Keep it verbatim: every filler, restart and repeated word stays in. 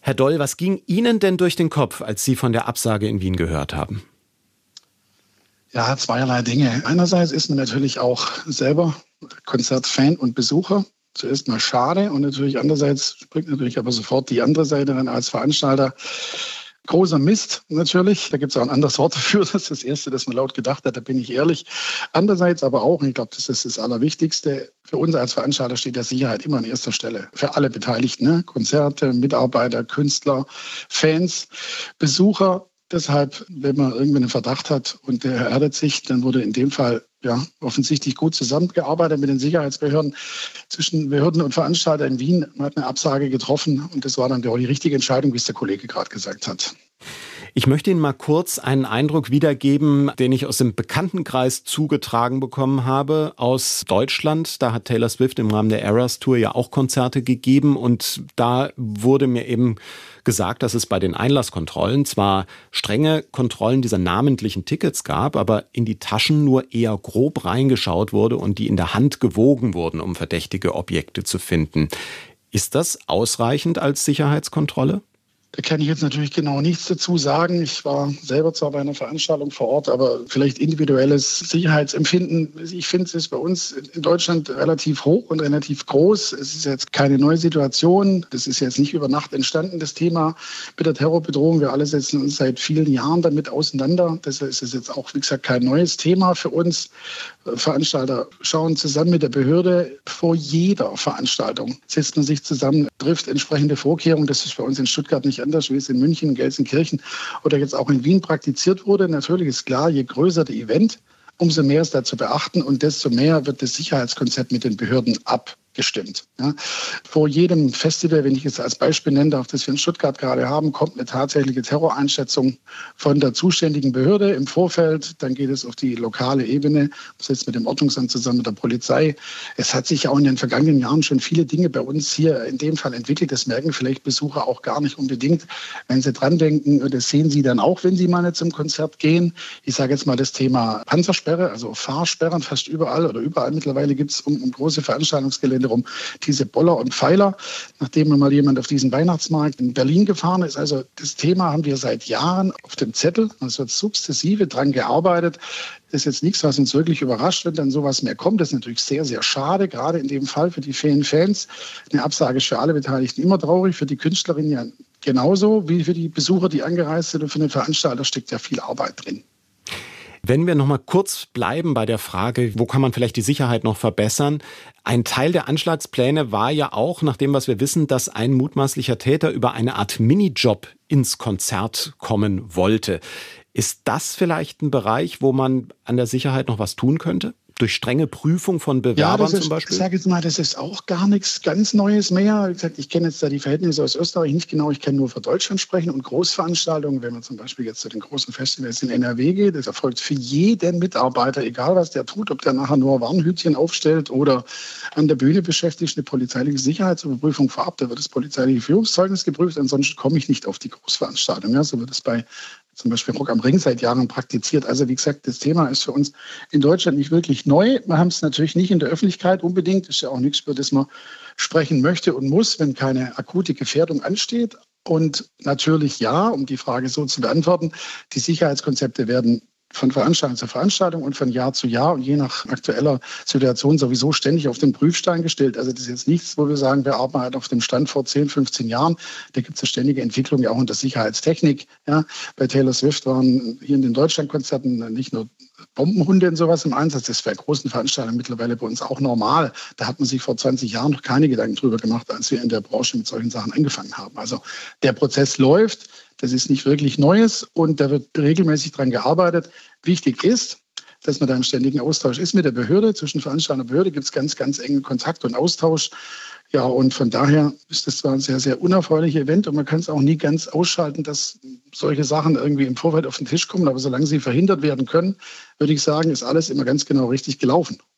Herr Doll, was ging Ihnen denn durch den Kopf, als Sie von der Absage in Wien gehört haben? Ja, zweierlei Dinge. Einerseits ist man natürlich auch selber Konzertfan und Besucher. Zuerst mal schade und natürlich andererseits springt natürlich aber sofort die andere Seite dann als Veranstalter. Großer Mist natürlich. Da gibt es auch ein anderes Wort dafür. Das ist das Erste, das man laut gedacht hat, da bin ich ehrlich. Andererseits aber auch, und ich glaube, das ist das Allerwichtigste, für uns als Veranstalter steht der Sicherheit immer an erster Stelle. Für alle Beteiligten, ne? Konzerte, Mitarbeiter, Künstler, Fans, Besucher. Deshalb, wenn man irgendwie einen Verdacht hat und der erörtert sich, dann wurde in dem Fall ja offensichtlich gut zusammengearbeitet mit den Sicherheitsbehörden zwischen Behörden und Veranstalter in Wien. Man hat eine Absage getroffen und das war dann die richtige Entscheidung, wie es der Kollege gerade gesagt hat. Ich möchte Ihnen mal kurz einen Eindruck wiedergeben, den ich aus dem Bekanntenkreis zugetragen bekommen habe aus Deutschland. Da hat Taylor Swift im Rahmen der Eras Tour ja auch Konzerte gegeben und da wurde mir eben gesagt, dass es bei den Einlasskontrollen zwar strenge Kontrollen dieser namentlichen Tickets gab, aber in die Taschen nur eher grob reingeschaut wurde und die in der Hand gewogen wurden, um verdächtige Objekte zu finden. Ist das ausreichend als Sicherheitskontrolle? Da kann ich jetzt natürlich genau nichts dazu sagen. Ich war selber zwar bei einer Veranstaltung vor Ort, aber vielleicht individuelles Sicherheitsempfinden. Ich finde, es ist bei uns in Deutschland relativ hoch und relativ groß. Es ist jetzt keine neue Situation. Das ist jetzt nicht über Nacht entstanden, das Thema mit der Terrorbedrohung. Wir alle setzen uns seit vielen Jahren damit auseinander. Deshalb ist es jetzt auch, wie gesagt, kein neues Thema für uns. Veranstalter schauen zusammen mit der Behörde. Vor jeder Veranstaltung setzt man sich zusammen, trifft entsprechende Vorkehrungen. Das ist bei uns in Stuttgart nicht anders, wie es in München, Gelsenkirchen oder jetzt auch in Wien praktiziert wurde. Natürlich ist klar, je größer das Event, umso mehr ist da zu beachten und desto mehr wird das Sicherheitskonzept mit den Behörden abgestimmt. Ja. Vor jedem Festival, wenn ich es als Beispiel nennen darf, das wir in Stuttgart gerade haben, kommt eine tatsächliche Terroreinschätzung von der zuständigen Behörde im Vorfeld. Dann geht es auf die lokale Ebene, setzt mit dem Ordnungsamt zusammen, mit der Polizei. Es hat sich auch in den vergangenen Jahren schon viele Dinge bei uns hier in dem Fall entwickelt. Das merken vielleicht Besucher auch gar nicht unbedingt, wenn sie dran denken. Das sehen sie dann auch, wenn sie mal zum Konzert gehen. Ich sage jetzt mal das Thema Panzersperre, also Fahrsperren fast überall oder überall mittlerweile gibt es um, um große Veranstaltungsgelände rum diese Boller und Pfeiler, nachdem mal jemand auf diesen Weihnachtsmarkt in Berlin gefahren ist. Also das Thema haben wir seit Jahren auf dem Zettel. Es wird sukzessive dran gearbeitet. Das ist jetzt nichts, was uns wirklich überrascht, wenn dann sowas mehr kommt. Das ist natürlich sehr, sehr schade, gerade in dem Fall für die vielen Fans. Eine Absage ist für alle Beteiligten immer traurig, für die Künstlerin ja genauso wie für die Besucher, die angereist sind. Und für den Veranstalter steckt ja viel Arbeit drin. Wenn wir noch mal kurz bleiben bei der Frage, wo kann man vielleicht die Sicherheit noch verbessern? Ein Teil der Anschlagspläne war ja auch, nach dem, was wir wissen, dass ein mutmaßlicher Täter über eine Art Minijob ins Konzert kommen wollte. Ist das vielleicht ein Bereich, wo man an der Sicherheit noch was tun könnte? Durch strenge Prüfung von Bewerbern ja, das ist, zum Beispiel? Ich sage jetzt mal, das ist auch gar nichts ganz Neues mehr. Wie gesagt, ich kenne jetzt da die Verhältnisse aus Österreich nicht genau. Ich kann nur für Deutschland sprechen und Großveranstaltungen. Wenn man zum Beispiel jetzt zu den großen Festivals in N R W geht, das erfolgt für jeden Mitarbeiter, egal was der tut, ob der nachher nur Warnhütchen aufstellt oder an der Bühne beschäftigt, eine polizeiliche Sicherheitsüberprüfung vorab. Da wird das polizeiliche Führungszeugnis geprüft. Ansonsten komme ich nicht auf die Großveranstaltung. Ja, so wird es bei zum Beispiel Rock am Ring seit Jahren praktiziert. Also wie gesagt, das Thema ist für uns in Deutschland nicht wirklich neu. Wir haben es natürlich nicht in der Öffentlichkeit unbedingt. Das ist ja auch nichts, über das man sprechen möchte und muss, wenn keine akute Gefährdung ansteht. Und natürlich ja, um die Frage so zu beantworten, die Sicherheitskonzepte werden von Veranstaltung zu Veranstaltung und von Jahr zu Jahr und je nach aktueller Situation sowieso ständig auf den Prüfstein gestellt. Also das ist jetzt nichts, wo wir sagen, wir arbeiten auf dem Stand vor zehn, fünfzehn Jahren. Da gibt es eine ständige Entwicklung ja auch in der Sicherheitstechnik. Ja. Bei Taylor Swift waren hier in den Deutschlandkonzerten nicht nur Bombenhunde und sowas im Einsatz. Das ist bei großen Veranstaltungen mittlerweile bei uns auch normal. Da hat man sich vor zwanzig Jahren noch keine Gedanken drüber gemacht, als wir in der Branche mit solchen Sachen angefangen haben. Also der Prozess läuft. Das ist nicht wirklich Neues und da wird regelmäßig dran gearbeitet. Wichtig ist, dass man da im ständigen Austausch ist mit der Behörde. Zwischen Veranstalter und Behörde gibt es ganz, ganz engen Kontakt und Austausch. Ja, und von daher ist das zwar ein sehr, sehr unerfreuliches Event und man kann es auch nie ganz ausschalten, dass solche Sachen irgendwie im Vorfeld auf den Tisch kommen. Aber solange sie verhindert werden können, würde ich sagen, ist alles immer ganz genau richtig gelaufen.